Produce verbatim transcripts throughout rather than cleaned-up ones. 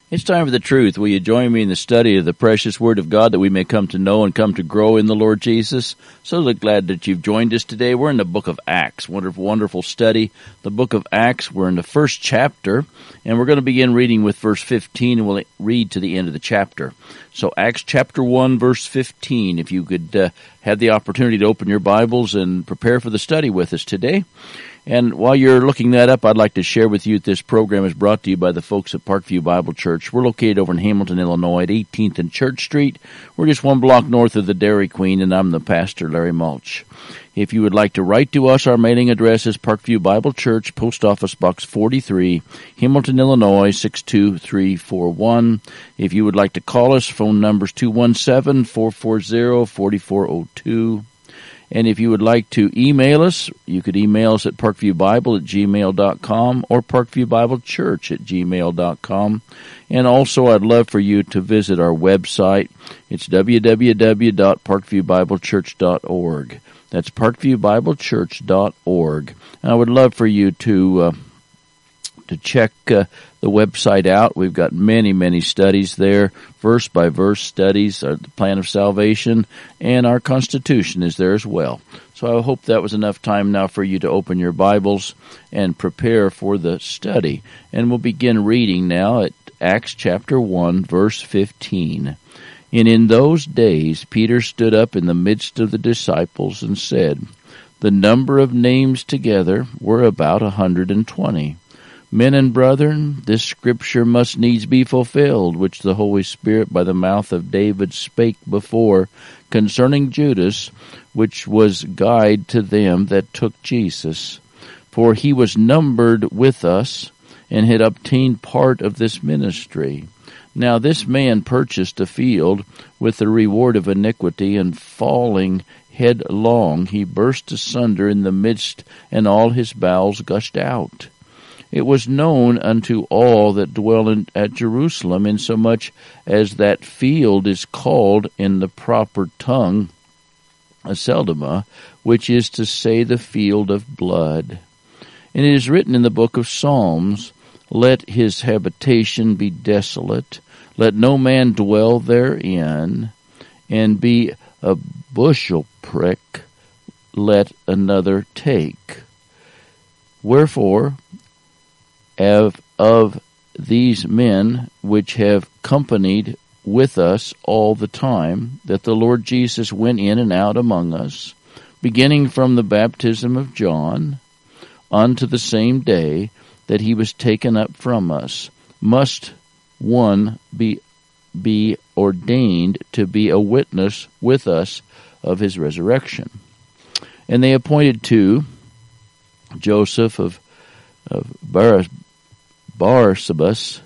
It's time for the truth. Will you join me in the study of the precious Word of God that we may come to know and come to grow in the Lord Jesus? So glad that you've joined us today. We're in the book of Acts. Wonderful, wonderful study. The book of Acts, we're in the first chapter, and we're going to begin reading with verse fifteen, and we'll read to the end of the chapter. So Acts chapter one, verse fifteen. If you could uh, have the opportunity to open your Bibles and prepare for the study with us today. And while you're looking that up, I'd like to share with you that this program is brought to you by the folks at Parkview Bible Church. We're located over in Hamilton, Illinois at eighteenth and Church Street. We're just one block north of the Dairy Queen, and I'm the pastor, Larry Mulch. If you would like to write to us, our mailing address is Parkview Bible Church, Post Office Box forty-three, Hamilton, Illinois, six two three four one. If you would like to call us, phone number's two one seven, four four zero, four four zero two. And if you would like to email us, you could email us at parkviewbible at gmail dot com or parkviewbiblechurch at gmail dot com. And also, I'd love for you to visit our website. It's w w w dot parkviewbiblechurch dot org. That's parkviewbiblechurch dot org. And I would love for you to uh, to check uh, the website out. We've got many, many studies there, verse-by-verse studies, our, the plan of salvation, and our Constitution is there as well. So I hope that was enough time now for you to open your Bibles and prepare for the study. And we'll begin reading now at Acts chapter one, verse fifteen. And in those days Peter stood up in the midst of the disciples and said, "The number of names together were about a hundred and twenty. Men and brethren, this scripture must needs be fulfilled, which the Holy Spirit by the mouth of David spake before concerning Judas, which was guide to them that took Jesus. For he was numbered with us, and had obtained part of this ministry. Now this man purchased a field with the reward of iniquity, and falling headlong, he burst asunder in the midst, and all his bowels gushed out. It was known unto all that dwell in, at Jerusalem, insomuch as that field is called in the proper tongue Aceldama, which is to say the field of blood. And it is written in the book of Psalms, Let his habitation be desolate, let no man dwell therein, and be a bushel prick, let another take. Wherefore, Of, of these men which have companied with us all the time, that the Lord Jesus went in and out among us, beginning from the baptism of John, unto the same day that he was taken up from us, must one be, be ordained to be a witness with us of his resurrection. And they appointed two, Joseph of, of Baras, Barsabas,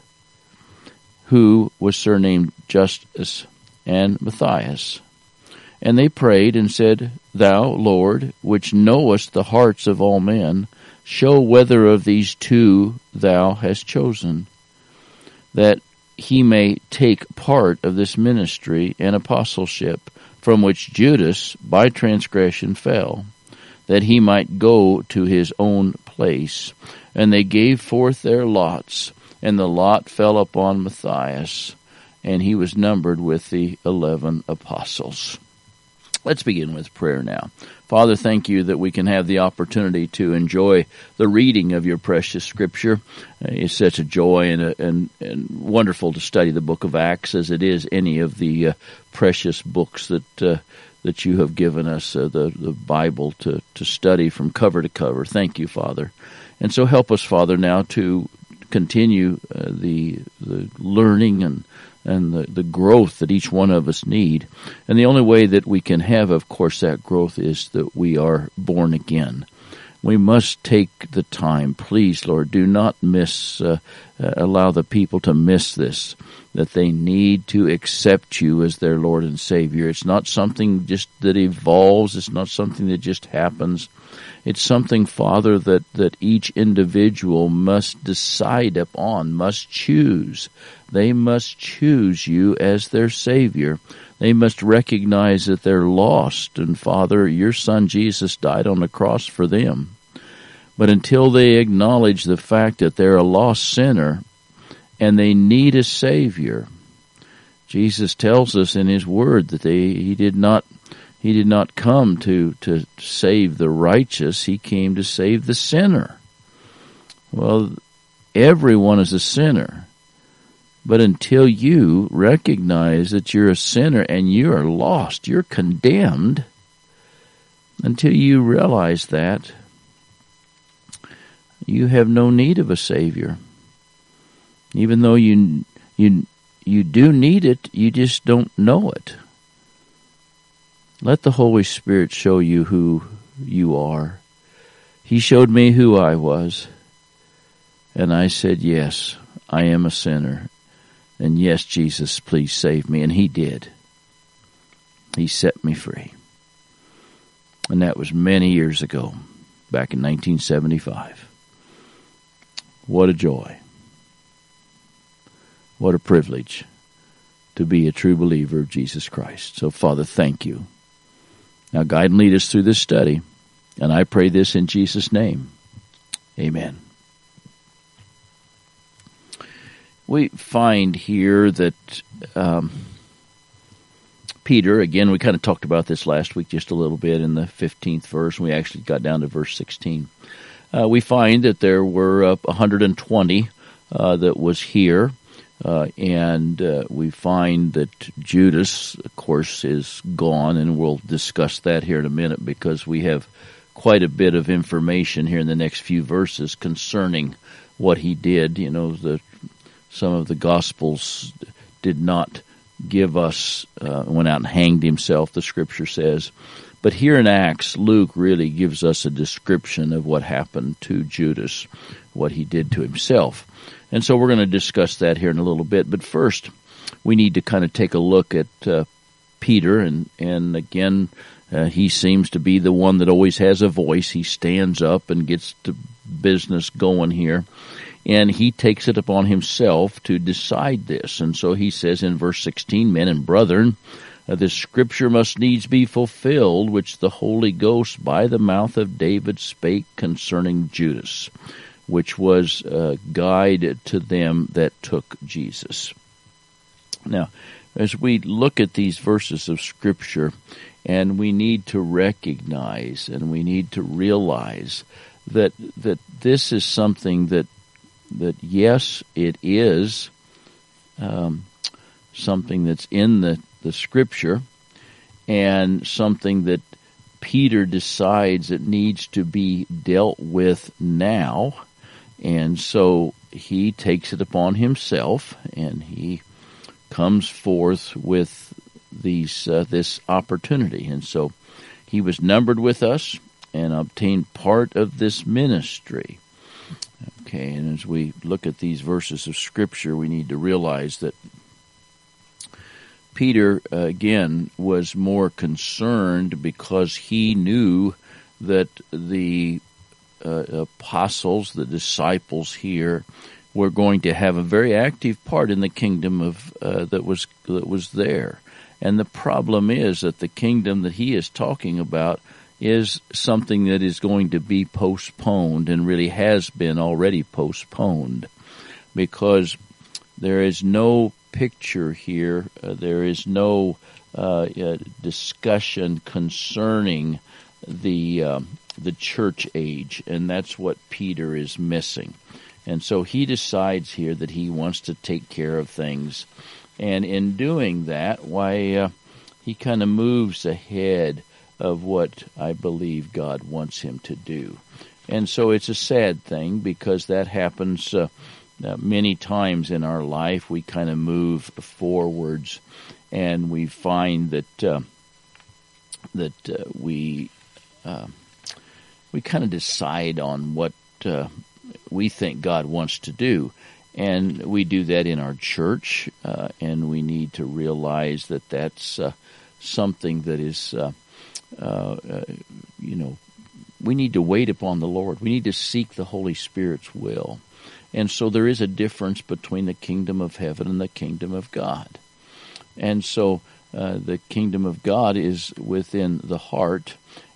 who was surnamed Justus, and Matthias. And they prayed and said, Thou, Lord, which knowest the hearts of all men, show whether of these two thou hast chosen, that he may take part of this ministry and apostleship, from which Judas by transgression fell, that he might go to his own place. And they gave forth their lots, and the lot fell upon Matthias, and he was numbered with the eleven apostles. Let's begin with prayer now. Father, thank you that we can have the opportunity to enjoy the reading of your precious Scripture. It's such a joy and, a, and, and wonderful to study the book of Acts, as it is any of the uh, precious books that uh, that you have given us, uh, the, the Bible, to, to study from cover to cover. Thank you, Father. And so help us, Father, now to continue uh, the the learning and and the, the growth that each one of us need. And the only way that we can have, of course, that growth is that we are born again. We must take the time. Please, Lord, do not miss, uh, uh, allow the people to miss this, that they need to accept you as their Lord and Savior. It's not something just that evolves. It's not something that just happens. It's something, Father, that, that each individual must decide upon, must choose. They must choose you as their Savior. They must recognize that they're lost, and Father, your Son Jesus died on the cross for them. But until they acknowledge the fact that they're a lost sinner and they need a Savior. Jesus tells us in His Word that they, He did not He did not come to, to save the righteous. He came to save the sinner. Well, everyone is a sinner. But until you recognize that you're a sinner and you are lost, you're condemned, until you realize that, you have no need of a Savior. Even though you you you do need it, you just don't know it. Let the Holy Spirit show you who you are. He showed me who I was, and I said, yes, I am a sinner. And yes, Jesus, please save me. And He did. He set me free. And that was many years ago, back in nineteen seventy-five. What a joy. What a privilege to be a true believer of Jesus Christ. So, Father, thank you. Now guide and lead us through this study. And I pray this in Jesus' name. Amen. We find here that um, Peter, again, we kind of talked about this last week just a little bit in the fifteenth verse, and we actually got down to verse sixteen. Uh, we find that there were uh, one hundred twenty uh, that was here, uh, and uh, we find that Judas, of course, is gone, and we'll discuss that here in a minute because we have quite a bit of information here in the next few verses concerning what he did. You know, the some of the Gospels did not give us, uh, went out and hanged himself, the Scripture says. But here in Acts, Luke really gives us a description of what happened to Judas, what he did to himself. And so we're going to discuss that here in a little bit. But first, we need to kind of take a look at uh, Peter. And, and again, uh, he seems to be the one that always has a voice. He stands up and gets the business going here. And he takes it upon himself to decide this. And so he says in verse sixteen, men and brethren, uh, the scripture must needs be fulfilled, which the Holy Ghost by the mouth of David spake concerning Judas, which was a guide to them that took Jesus. Now, as we look at these verses of Scripture, and we need to recognize and we need to realize that that this is something that that yes, it is um, something that's in the, the Scripture, and something that Peter decides it needs to be dealt with now, and so he takes it upon himself, and he comes forth with these uh, this opportunity, and so he was numbered with us and obtained part of this ministry. Okay, and as we look at these verses of Scripture, we need to realize that Peter, uh, again, was more concerned because he knew that the uh, apostles, the disciples here, were going to have a very active part in the kingdom of uh, that was that was there. And the problem is that the kingdom that he is talking about is something that is going to be postponed, and really has been already postponed, because there is no picture here, uh, there is no uh, uh, discussion concerning the um, the church age, and that's what Peter is missing. And so he decides here that he wants to take care of things, and in doing that, why uh, he kind of moves ahead of what I believe God wants him to do. And so it's a sad thing, because that happens uh, uh, many times in our life. We kind of move forwards, and we find that uh, that uh, we uh, we kind of decide on what uh, we think God wants to do. And we do that in our church, uh, and we need to realize that that's uh, something that is uh, Uh, uh, you know, we need to wait upon the Lord. We need to seek the Holy Spirit's will. And so there is a difference between the kingdom of heaven and the kingdom of God. And so uh, the kingdom of God is within the heart,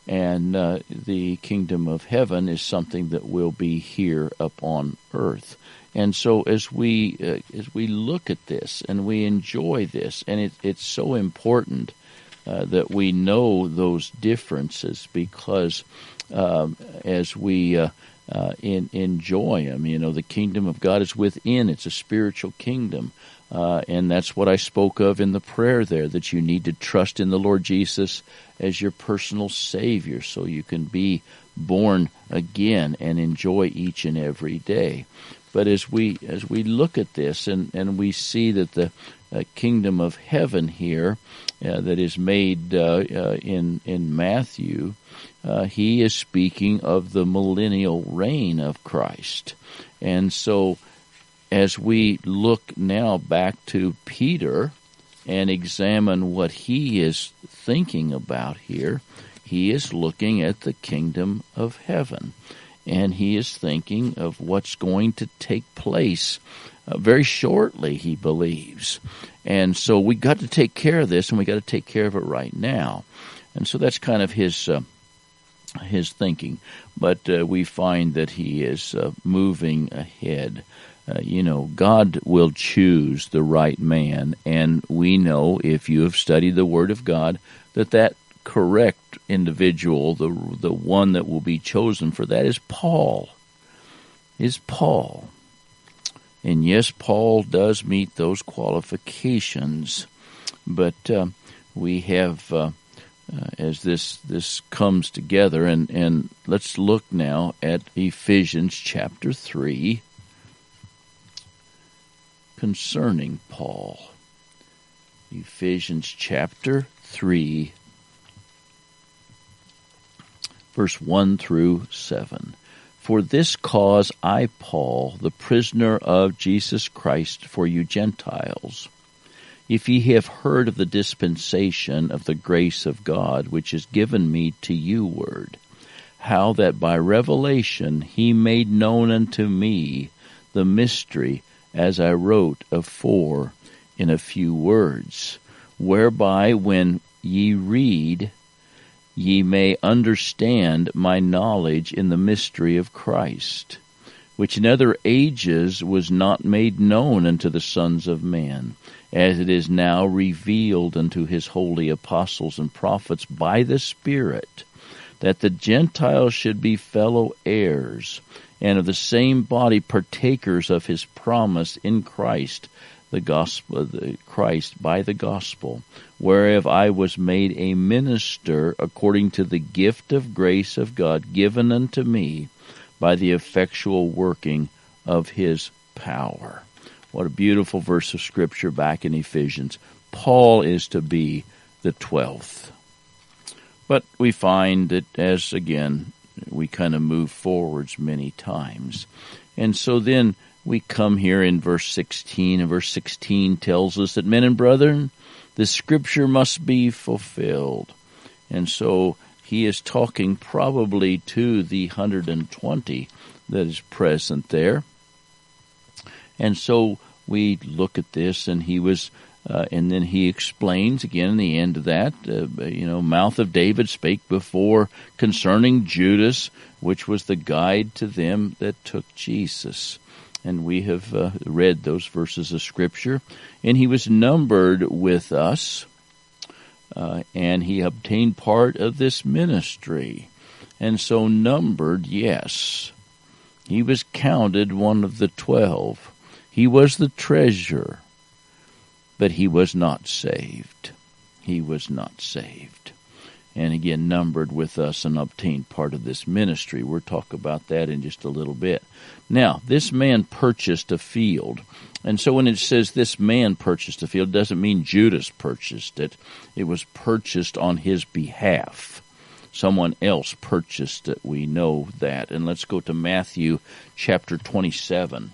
And uh, the kingdom of heaven is something that will be here upon earth. And so as we uh, as we look at this and we enjoy this, and it, it's so important uh, that we know those differences, because um, as we uh, uh, in, enjoy them, you know, the kingdom of God is within. It's a spiritual kingdom. Uh, and that's what I spoke of in the prayer there, that you need to trust in the Lord Jesus as your personal Savior so you can be born again and enjoy each and every day. But as we as we look at this and, and we see that the uh, kingdom of heaven here uh, that is made uh, uh, in, in Matthew, uh, he is speaking of the millennial reign of Christ. And so as we look now back to Peter and examine what he is thinking about here, he is looking at the kingdom of heaven. And he is thinking of what's going to take place uh, very shortly, he believes. And so we got to take care of this, and we got to take care of it right now. And so that's kind of his uh, his thinking. But uh, we find that he is uh, moving ahead. Uh, you know, God will choose the right man, and we know, if you have studied the Word of God, that that correct individual, the the one that will be chosen for that, is Paul. Is Paul. And yes, Paul does meet those qualifications, but uh, we have, uh, uh, as this this comes together, and, and let's look now at Ephesians chapter three, concerning Paul. Ephesians chapter three, verse one through seven. For this cause I, Paul, the prisoner of Jesus Christ, for you Gentiles, if ye have heard of the dispensation of the grace of God, which is given me to you ward, how that by revelation he made known unto me the mystery, as I wrote afore in a few words, whereby when ye read, ye may understand my knowledge in the mystery of Christ, which in other ages was not made known unto the sons of men, as it is now revealed unto his holy apostles and prophets by the Spirit, that the Gentiles should be fellow heirs, and of the same body partakers of his promise in Christ, the gospel, the Christ by the gospel, whereof I was made a minister according to the gift of grace of God given unto me by the effectual working of his power. What a beautiful verse of Scripture back in Ephesians. Paul is to be the twelfth. But we find that as, again, we kind of move forwards many times. And so then we come here in verse sixteen, and verse sixteen tells us that, men and brethren, the Scripture must be fulfilled. And so he is talking probably to the one hundred twenty that is present there. And so we look at this, and he was, uh, and then he explains again in the end of that, uh, you know, mouth of David spake before concerning Judas, which was the guide to them that took Jesus. And we have uh, read those verses of Scripture. And he was numbered with us, uh, and he obtained part of this ministry. And so numbered, yes. He was counted one of the twelve. He was the treasurer, but he was not saved. He was not saved. And again, numbered with us and obtained part of this ministry. We'll talk about that in just a little bit. Now, this man purchased a field. And so when it says this man purchased a field, it doesn't mean Judas purchased it. It was purchased on his behalf. Someone else purchased it. We know that. And let's go to Matthew chapter twenty-seven.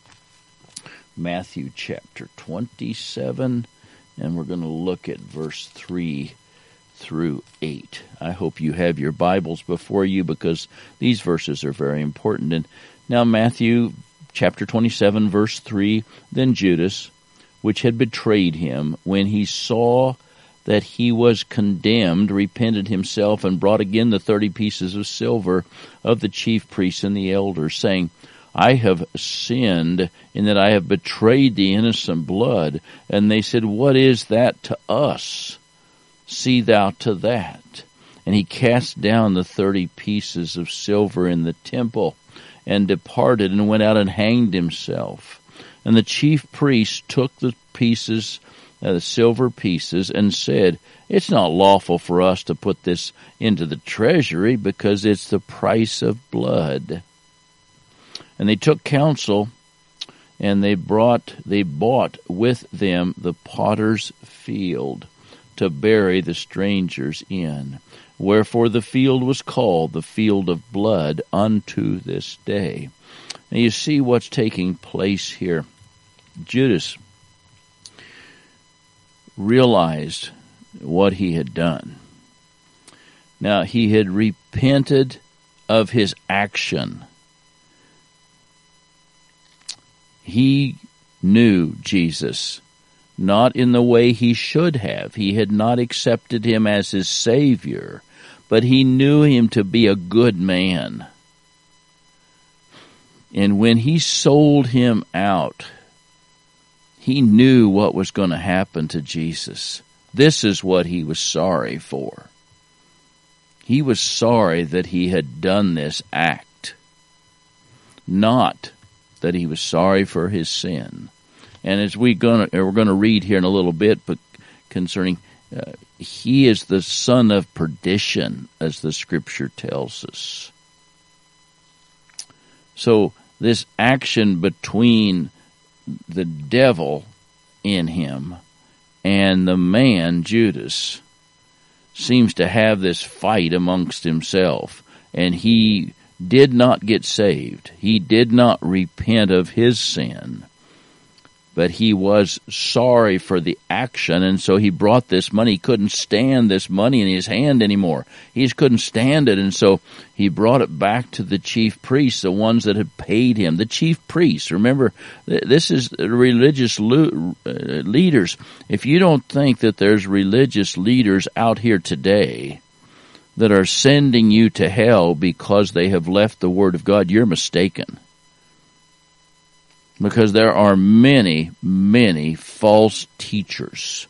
Matthew chapter twenty-seven, and we're going to look at verse three through eight. I hope you have your Bibles before you, because these verses are very important. And now Matthew chapter twenty-seven, verse three, then Judas, which had betrayed him, when he saw that he was condemned, repented himself, and brought again the thirty pieces of silver of the chief priests and the elders, saying, I have sinned in that I have betrayed the innocent blood. And they said, What is that to us? See thou to that. And he cast down the thirty pieces of silver in the temple, and departed, and went out and hanged himself. And the chief priest took the pieces, uh, the silver pieces, and said, It's not lawful for us to put this into the treasury, because it's the price of blood. And they took counsel, and they brought, they bought with them the potter's field to bury the strangers in. Wherefore the field was called the field of blood unto this day. Now you see what's taking place here. Judas realized what he had done. Now he had repented of his action. He knew Jesus, not in the way he should have. He had not accepted him as his Savior, but he knew him to be a good man. And when he sold him out, he knew what was going to happen to Jesus. This is what he was sorry for. He was sorry that he had done this act, not that he was sorry for his sin. And as we gonna, we're going to read here in a little bit, but concerning, uh, he is the son of perdition, as the Scripture tells us. So this action between the devil in him and the man, Judas, seems to have this fight amongst himself, and he did not get saved. He did not repent of his sin, but he was sorry for the action, and so he brought this money. He couldn't stand this money in his hand anymore. He just couldn't stand it, and so he brought it back to the chief priests, the ones that had paid him. The chief priests, remember, this is religious leaders. If you don't think that there's religious leaders out here today that are sending you to hell because they have left the Word of God, you're mistaken. Because there are many, many false teachers.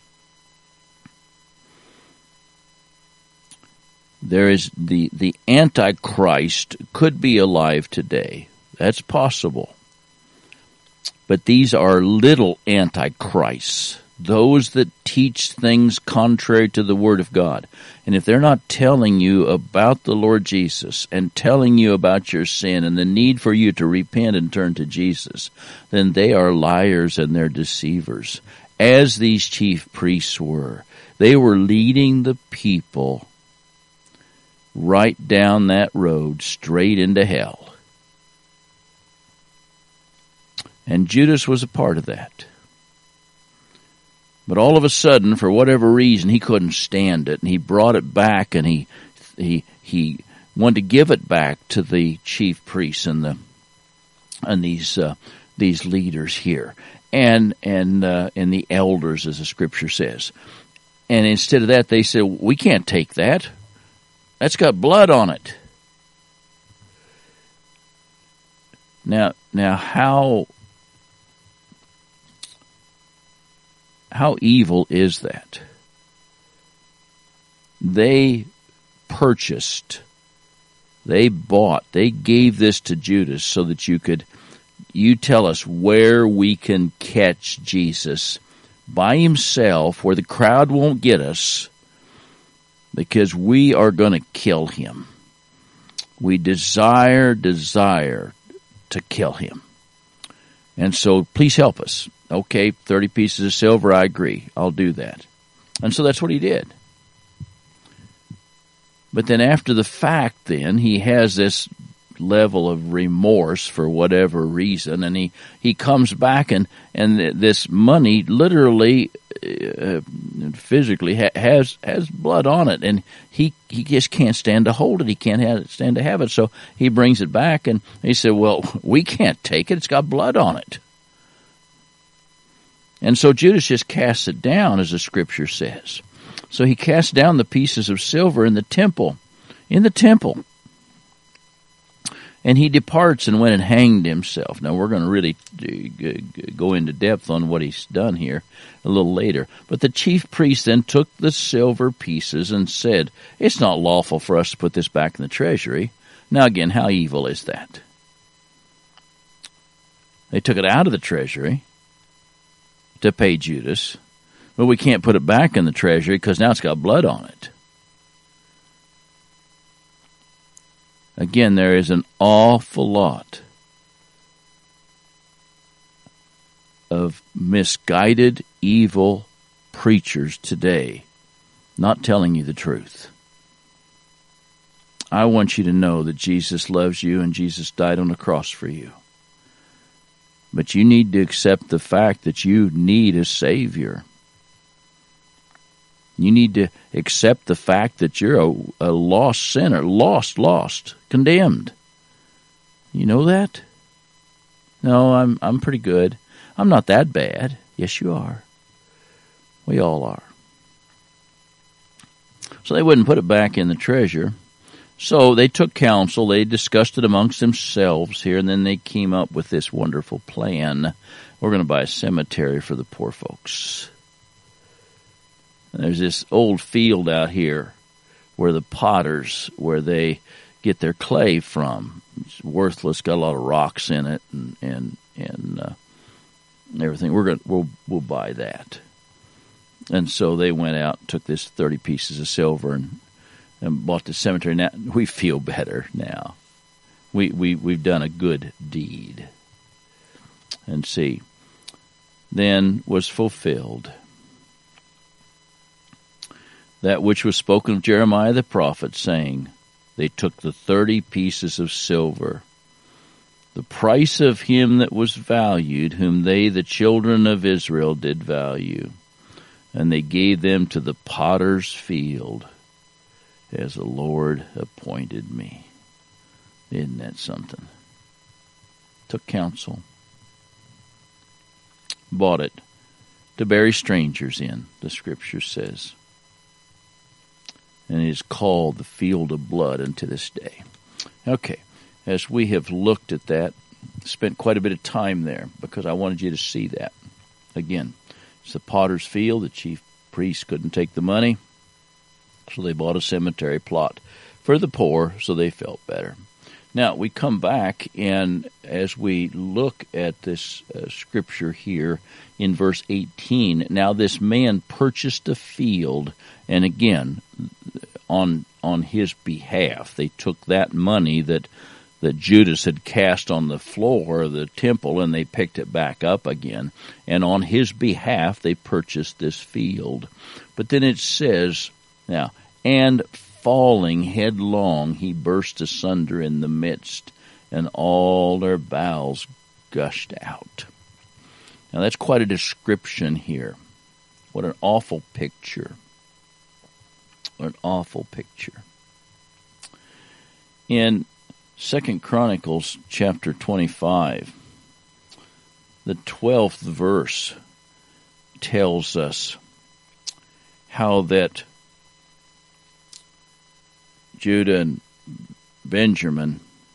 There is the, the Antichrist could be alive today. That's possible. But these are little antichrists, those that teach things contrary to the Word of God. And if they're not telling you about the Lord Jesus and telling you about your sin and the need for you to repent and turn to Jesus, then they are liars and they're deceivers, as these chief priests were. They were leading the people right down that road, straight into hell. And Judas was a part of that. But all of a sudden, for whatever reason, he couldn't stand it, and he brought it back, and he he he wanted to give it back to the chief priests and the and these uh, these leaders here, and and uh, and the elders, as the Scripture says. And instead of that, they said, "We can't take that. That's got blood on it." Now, now, how? How evil is that? They purchased, they bought, they gave this to Judas so that you could, you tell us where we can catch Jesus by himself, where the crowd won't get us, because we are going to kill him. We desire, desire to kill him. And so please help us. Okay, thirty pieces of silver, I agree. I'll do that. And so that's what he did. But then after the fact, then, he has this level of remorse for whatever reason, and he, he comes back, and, and this money literally, uh, physically, ha- has has blood on it, and he, he just can't stand to hold it. He can't have it, stand to have it, so he brings it back, and he said, well, we can't take it. It's got blood on it. And so Judas just casts it down, as the Scripture says. So he cast down the pieces of silver in the temple, in the temple. And he departs and went and hanged himself. Now, we're going to really go into depth on what he's done here a little later. But the chief priest then took the silver pieces and said, it's not lawful for us to put this back in the treasury. Now, again, how evil is that? They took it out of the treasury to pay Judas, but we can't put it back in the treasury because now it's got blood on it. Again, there is an awful lot of misguided, evil preachers today not telling you the truth. I want you to know that Jesus loves you and Jesus died on the cross for you. But you need to accept the fact that you need a Savior. You need to accept the fact that you're a, a lost sinner, lost, lost, condemned. You know that? No, I'm I'm pretty good. I'm not that bad. Yes, you are. We all are. So they wouldn't put it back in the treasure. So they took counsel, they discussed it amongst themselves here, and then they came up with this wonderful plan. We're going to buy a cemetery for the poor folks. And there's this old field out here where the potters, where they get their clay from. It's worthless, got a lot of rocks in it, and and and uh, everything. We're going we'll we'll buy that. And so they went out and took this thirty pieces of silver and and bought the cemetery. Now we feel better now. We we we've done a good deed. And see, then was fulfilled that which was spoken of Jeremiah the prophet, saying, they took the thirty pieces of silver, the price of him that was valued, whom they, the children of Israel, did value, and they gave them to the potter's field, as the Lord appointed me. Isn't that something? Took counsel. Bought it to bury strangers in, the Scripture says. And it is called the field of blood unto this day. Okay, as we have looked at that, spent quite a bit of time there because I wanted you to see that. Again, it's the potter's field. The chief priest couldn't take the money, so they bought a cemetery plot for the poor so they felt better. Now, we come back, and as we look at this uh, scripture here in verse eighteen, now this man purchased a field, and again, on on his behalf, they took that money that, that Judas had cast on the floor of the temple, and they picked it back up again, and on his behalf, they purchased this field. But then it says, now, and falling headlong, he burst asunder in the midst, and all their bowels gushed out. Now that's quite a description here. What an awful picture. What an awful picture. In Second Chronicles chapter twenty-five, the twelfth verse tells us how that Judah and Benjamin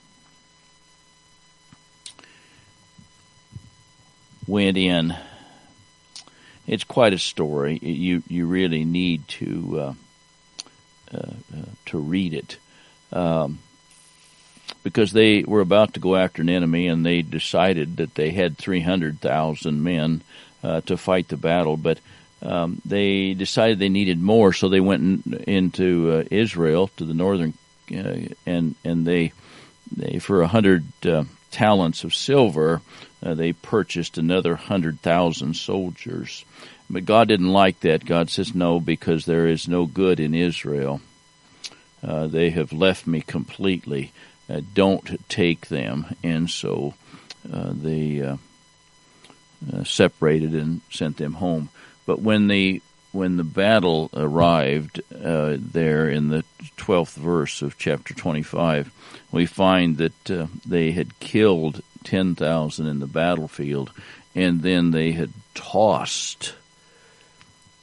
went in. It's quite a story. You you really need to uh, uh, uh, to read it um, because they were about to go after an enemy, and they decided that they had three hundred thousand men uh, to fight the battle, but Um, they decided they needed more, so they went in, into uh, Israel, to the northern, uh, and and they they for a hundred uh, talents of silver, uh, they purchased another hundred thousand soldiers. But God didn't like that. God says no, because there is no good in Israel. Uh, they have left me completely. Uh, don't take them, and so uh, they uh, uh, separated and sent them home. But when the when the battle arrived uh, there in the twelfth verse of chapter twenty-five, we find that uh, they had killed ten thousand in the battlefield, and then they had tossed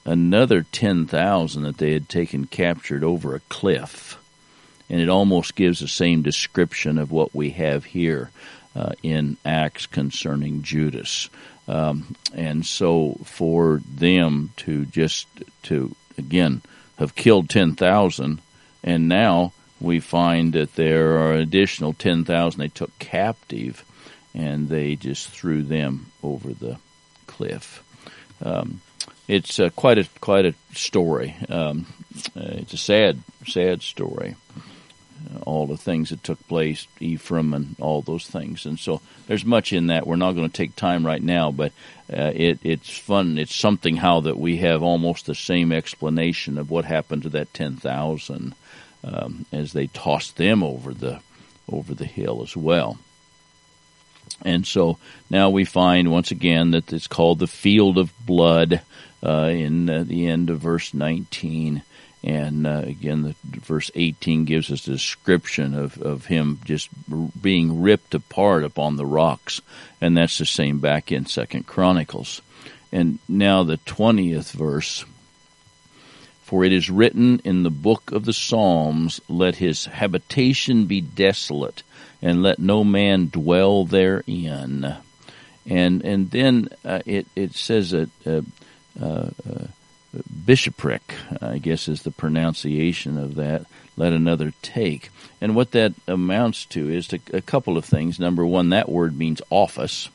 another ten thousand that they had taken captured over a cliff. And it almost gives the same description of what we have here uh, in Acts concerning Judas. Um, and so for them to just, to, again, have killed ten thousand, and now we find that there are additional ten thousand they took captive, and they just threw them over the cliff. Um, it's uh, quite a quite a story. Um, uh, it's a sad, sad story. Uh, all the things that took place, Ephraim and all those things, and so there's much in that. We're not going to take time right now, but uh, it, it's fun. It's something how that we have almost the same explanation of what happened to that ten thousand um, as they tossed them over the over the hill as well. And so now we find once again that it's called the field of blood uh, in uh, the end of verse nineteen. And uh, again, the verse eighteen gives us a description of, of him just being ripped apart upon the rocks. And that's the same back in Second Chronicles. And now the twentieth verse. For it is written in the book of the Psalms, let his habitation be desolate, and let no man dwell therein. And and then uh, it, it says that uh, uh, uh, bishopric, I guess is the pronunciation of that, let another take. And what that amounts to is to a couple of things. Number one, that word means office.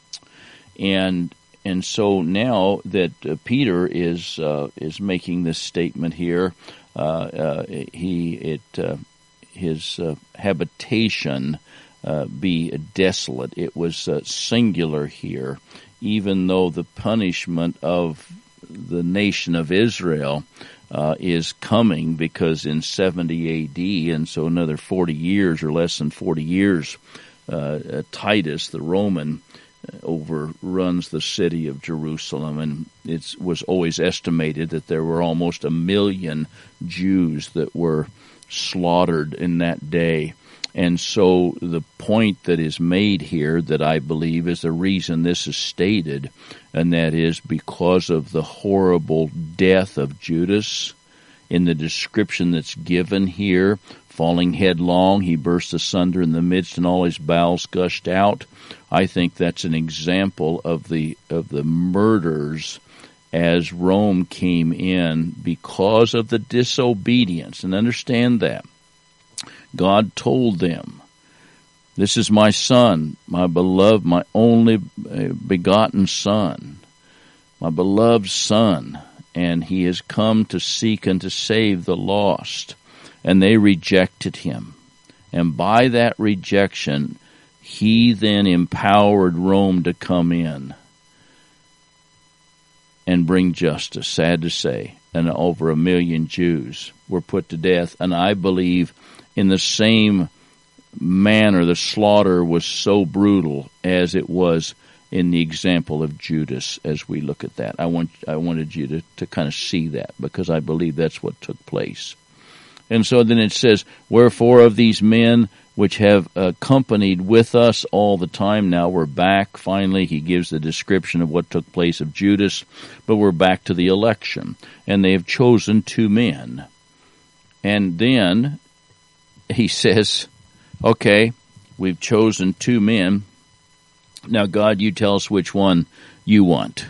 And and so now that uh, Peter is uh, is making this statement here, uh, uh, he it uh, his uh, habitation uh, be desolate. It was uh, singular here, even though the punishment of the nation of Israel uh, is coming, because in seventy A D, and so another forty years or less than forty years, uh, uh, Titus, the Roman, uh, overruns the city of Jerusalem, and it was always estimated that there were almost a million Jews that were slaughtered in that day. And so the point that is made here that I believe is the reason this is stated, and that is because of the horrible death of Judas. In the description that's given here, falling headlong, he burst asunder in the midst, and all his bowels gushed out. I think that's an example of the of the murders as Rome came in because of the disobedience. And understand that. God told them, this is my son, my beloved, my only begotten son, my beloved son, and he has come to seek and to save the lost. And they rejected him. And by that rejection, he then empowered Rome to come in and bring justice. Sad to say, and over a million Jews were put to death. And I believe in the same manner, the slaughter was so brutal as it was in the example of Judas. As we look at that, I want I wanted you to, to kind of see that, because I believe that's what took place. And so then it says, wherefore of these men which have accompanied with us all the time, now we're back. Finally, he gives the description of what took place of Judas, but we're back to the election. And they have chosen two men. And then he says, okay, we've chosen two men. Now, God, you tell us which one you want.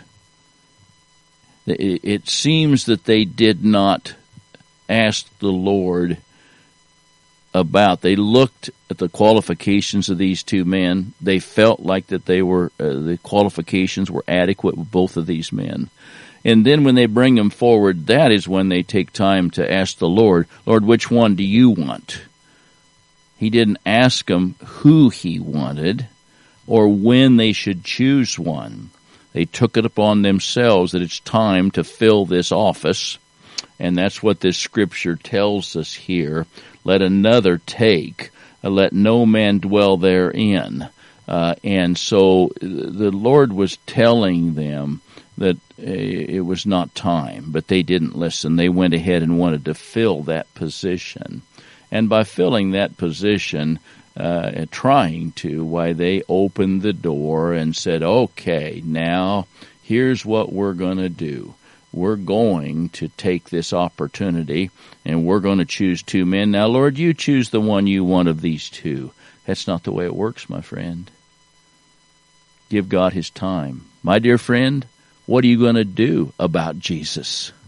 It seems that they did not ask the Lord about. They looked at the qualifications of these two men. They felt like that they were uh, the qualifications were adequate with both of these men. And then when they bring them forward, that is when they take time to ask the Lord, Lord, which one do you want? He didn't ask them who he wanted or when they should choose one. They took it upon themselves that it's time to fill this office, and that's what this scripture tells us here. Let another take, uh, let no man dwell therein. Uh, and so the Lord was telling them that uh, it was not time, but they didn't listen. They went ahead and wanted to fill that position. And by filling that position, uh, trying to, why they opened the door and said, okay, now here's what we're going to do. we're going to take this opportunity and we're going to choose two men. Now, Lord, you choose the one you want of these two. That's not the way it works, my friend. Give God his time. My dear friend, what are you going to do about Jesus?